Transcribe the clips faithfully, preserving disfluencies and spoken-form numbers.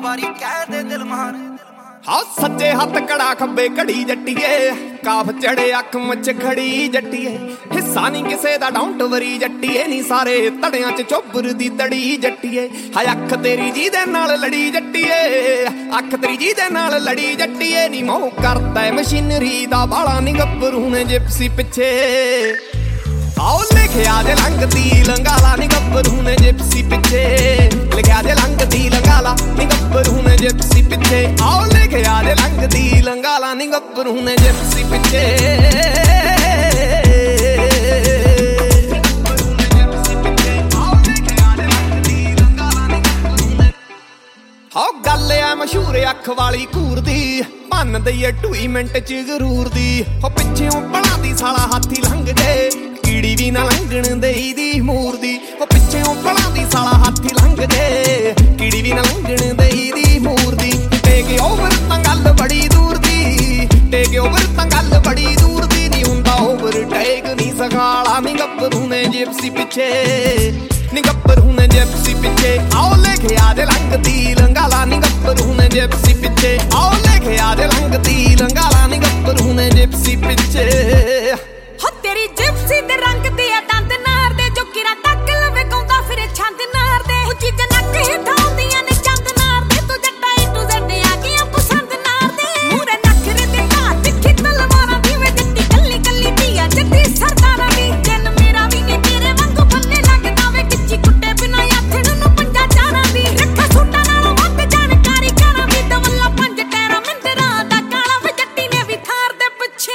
ਵਾਰੀ ਕਹਿ ਦੇ ਦਿਲ ਮਾਰ। ਹਾਂ ਸੱਜੇ ਹੱਥ ਕੜਾ ਖੱਬੇ ਘੜੀ ਜੱਟੀਏ, ਕਾਫ ਚੜੇ ਅੱਖ ਮੁੱਛ ਖੜੀ ਜੱਟੀਏ, ਹਿੱਸਾ ਨਹੀਂ ਕਿਸੇ ਦਾ ਡਾਊਂਟ ਵਰੀ ਜੱਟੀਏ, ਨੀ ਸਾਰੇ ਤੜਿਆਂ ਚ ਚੋਬਰ ਦੀ ਤੜੀ ਜੱਟੀਏ। ਹਾਏ ਅੱਖ ਤੇਰੀ ਜੀ ਦੇ ਨਾਲ ਲੜੀ ਜੱਟੀਏ, ਅੱਖ ਤੇਰੀ ਜੀ ਦੇ ਨਾਲ ਲੜੀ ਜੱਟੀਏ, ਨੀ ਮੋਹ ਕਰਦਾ ਮਸ਼ੀਨਰੀ ਦਾ ਬਾਲਾ ਨੀ ਗੱਭਰੂ ਨੇ ਜਿਪਸੀ ਪਿੱਛੇ। ਆਓ ਲਿਖਿਆ ਜੇ ਲੰਘਦੀ ਲੰਗਾਲਾ ਨੀ ਗੱਭਰੂ ਨੇ ਜਿਪਸੀ ਪਿੱਛੇ, ਲਿਖਿਆ ਜੇ ਲੰਘਦੀ ਲੰਗਾਲਾ ਨੀ ਗੱਭਰੂ ਨੇ ਜਿਪਸੀ ਪਿੱਛੇ। ਆਓ ਲਿਖਿਆ ਜੇ ਲੰਘਦੀ ਲੰਗਾਲਾ ਨੀ ਗੱਭਰੂ ਨੇ ਜਿਪਸੀ ਪਿੱਛੇ। ਹੋ ਗੱਲ ਐ ਮਸ਼ਹੂਰ ਅੱਖ ਵਾਲੀ ਘੂਰ ਦੀ, ਭੰਨ ਦਈਏ ਢੂਈ ਮਿੰਟ ਚ ਗਰੂਰ ਦੀ। ਹੋ ਪਿੱਛੇੋਂ ਬਣਾ ਦੀ ਸਾਲਾ ਹਾਥੀ ਲੰਘ ਜੇ, ਕੀੜੀ ਵੀ ਨਾ ਲੰਘਣ ਦੇਈ ਦੀ ਮੂਰ ਦੀ। ਉਹ ਪਿੱਛੇੋਂ ਬਣਾ ਦੀ ਸਾਲਾ ਹਾਥੀ ਲੰਘ ਜੇ, ਕੀੜੀ ਵੀ ਨਾ ਲੰਘਣ ਦੇਈ ਦੀ ਮੂਰ ਦੀ। ਟੇਕ ਓਵਰ ਤਾਂ ਗੱਲ ਬੜੀ ਦੂਰ ਦੀ, ਟੇਕ ਓਵਰ ਤਾਂ ਗੱਲ ਬੜੀ ਦੂਰ ਦੀ, ਨੀ ਹੁੰਦਾ ਓਵਰ ਟੇਕ ਨੀ ਸਖਾਲਾ ਨੀ ਗੱਭਰੂ ਨੇ ਜਿਪਸੀ ਪਿੱਛੇ, ਨੀ ਗੱਭਰੂ ਨੇ ਜਿਪਸੀ ਪਿੱਛੇ। ਆਓ ਲਿਖਿਆ ਜੇ ਲੰਘਦੀ ਲੰਗਾਲਾ ਨੀ ਗੱਭਰੂ ਨੇ ਜਿਪਸੀ ਪਿੱਛੇ, ਆਓ ਲਿਖਿਆ ਜੇ ਲੰਘਦੀ ਲੰਗਾਲਾ ਨੀ ਗੱਭਰੂ ਨੇ ਜਿਪਸੀ ਪਿੱਛੇ। ਹੋ ਤੇਰੀ ਜਿਪਸੀ ਦੇ ਰੰਗ ਦੇ ਆ ਦੰਦ ਨਾਰ ਦੇ, ਜੋ ਕਿਰਾ ਟੱਕ ਲਵੇ ਗਾਉਂਦਾ ਫਿਰੇ ਛੰਦ ਨਾਰ ਦੇ। ਉਹ ਚੀਜ਼ਾਂ ਨੱਕ ਹਿਠਾਉਂਦੀਆਂ ਨੇ ਚੰਦ ਨਾਰ ਦੇ, ਤੂੰ ਜੱਟਾ ਏ ਟੂ ਜ਼ੈਡ ਆ ਗਈਆਂ ਪਸੰਦ ਨਾਰ ਦੇ। ਮੂਰੇ ਨਖਰੇ ਦੇ ਘਾਟ ਤਿੱਖੀ ਤਲਵਾਰਾਂ ਦੀ ਵੇ ਜੱਟੀ ਕੱਲੀ ਕੱਲੀ ਧੀਆ ਜੱਟੀ ਸਰਦਾਰਾਂ ਦੀ। ਦਿਨ ਮੇਰਾ ਵੀ ਨੀ ਤੇਰੇ ਵਾਂਗੂ ਬੰਨੇ ਲੱਗਦਾ ਵੇ, ਕਿੱਚੀ ਕੁੱਟੇ ਬਿਨਾ ਆਥਣ ਨੂੰ ਪੰਜਾ ਚਾਰਾਂ ਦੀ। ਰੱਖਾ ਸੂਟਾਂ ਨਾਲੋਂ ਵੱਧ ਜਾਣਕਾਰੀ ਕਰਾਂ ਦੀ, ਦਵੱਲਾ ਪੰਜ ਟੈਰਾ ਮਿੰਦਰਾਂ ਦਾ ਕਾਲਾ ਵੇ ਜੱਟੀ ਨੇ ਵੀ ਥਾਰ ਦੇ ਪਿੱਛੇ।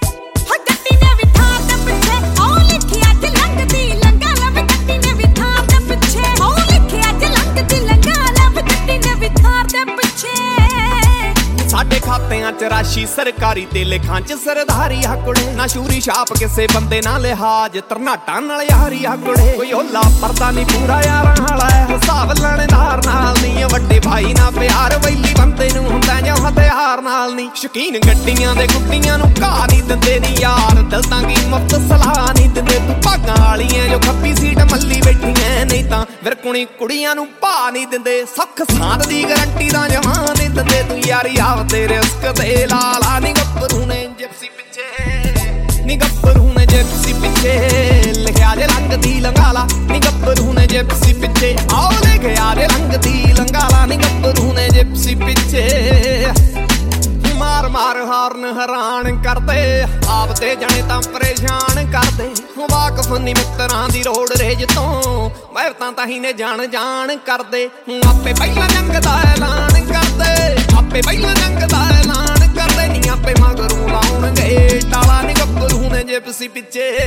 ਸਾਡੇ ਖਾਤਿਆਂ ਚ ਰਾਸ਼ੀ ਸਰਕਾਰੀ ਤੇ ਲਿਖਾਂ ਚ ਸਰਦਾਰੀ ਹਕੜੇ, ਨਾ ਸ਼ੂਰੀ ਛਾਪ ਕਿਸੇ ਬੰਦੇ ਨਾਲ ਲਿਹਾਜ, ਤਰਨਾਟਾਂ ਨਾਲ ਯਾਰੀ ਹਕੜੇ। ਕੋਈ ਓਲਾ ਪਰਦਾ ਨੀ ਪੂਰਾ ਯਾਰਾਂ ਵਾਲਾ ਹਿਸਾਬ ਲੈਣਦਾਰ ਨਾਲ ਨੀ, ਵੱਡੇ ਭਾਈ ਨਾਲ ਪਿਆਰ ਵੈਲੀ ਬੰਦੇ ਨੂੰ ਹੁੰਦਾ ਜਾਂ ਹਥਿਆਰ ਨਾਲ ਨੀ। ਸ਼ੌਕੀਨ ਗੱਡੀਆਂ ਦੇ ਗੁੱਡੀਆਂ ਨੂੰ ਘਾਹ ਨੀ ਦਿੰਦੇ ਨੀ ਯਾਰ, ਦਿਲ ਤਾਂ ਕੀ ਮੁਫਤ ਸਲਾਹ ਨੀ ਦਿੰਦੇ। ਤੂੰ ਭਾਗਾਂ ਵਾਲੀਆਂ ਜੋ ਖੱਬੀ ਸੀਟ ਮੱਲੀ ਬੈਠੀਆਂ, ਨਹੀਂ ਤਾਂ ਵਿਰਕੁਣੀ ਕੁੜੀਆਂ ਨੂੰ ਭਾ ਨੀ ਦਿੰਦੇ। ਸੁੱਖ ਸਾਂਦ ਦੀ ਗਰੰਟੀ ਦਾ ਜਮਾਂ ਨੀ ਦਿੰਦੇ, ਤੂੰ ਯਾਰੀ ਆਪ ਤੇ ਰਿਸਕ ਤੇ ਲਾਲਾ ਨੀ ਗੱਭਰੂ ਨੇ ਜਿਪਸੀ ਪਿੱਛੇ, ਨੀ ਗੱਭਰੂ ਨੇ ਜਿਪਸੀ ਪਿੱਛੇ। ਲਿਖਿਆ ਜੇ ਲੰਘਦੀ ਲੰਗਾਲਾ ਨੀ ਗੱਭਰੂ ਨੇ ਜਿਪਸੀ ਪਿੱਛੇ, ਆਓ ਲਿਖਿਆ ਜੇ ਲੰਘਦੀ ਲੰਗਾਲਾ ਨੀ ਗੱਭਰੂ ਨੇ ਜਿਪਸੀ ਪਿੱਛੇ। ਮਾਰ ਮਾਰ ਹਾਰਨ ਹੈਰਾਨ ਕਰਦੇ, ਆਪ ਤੇ ਜਾਣੇ ਤਾਂ ਪਰੇਸ਼ਾਨ ਕਰਦੇ। ਵਾਕਫ ਨੀ ਮਿੱਤਰਾਂ ਦੀ ਰੋਡ ਰੇਜ ਤੋਂ, ਮੈਂ ਤਾਂ ਤਾਹੀਂ ਨੇ ਜਾਣ ਜਾਣ ਕਰਦੇ। ਆਪੇ ਪਹਿਲਾਂ ਜੰਗ ਦਾ ਐਲਾਨ ਕਰਦੇ, ਆਪੇ ਪਹਿਲਾਂ ਜੰਗ ਦਾ ਐਲਾਨ ਕਰਦੇ, ਨੀ ਆਪੇ ਮਗਰੋਂ ਲਾਉਣਗੇ ਟਾਲਾ ਨੀ ਗੱਭਰੂ ਨੇ ਜਿਪਸੀ ਪਿੱਛੇ।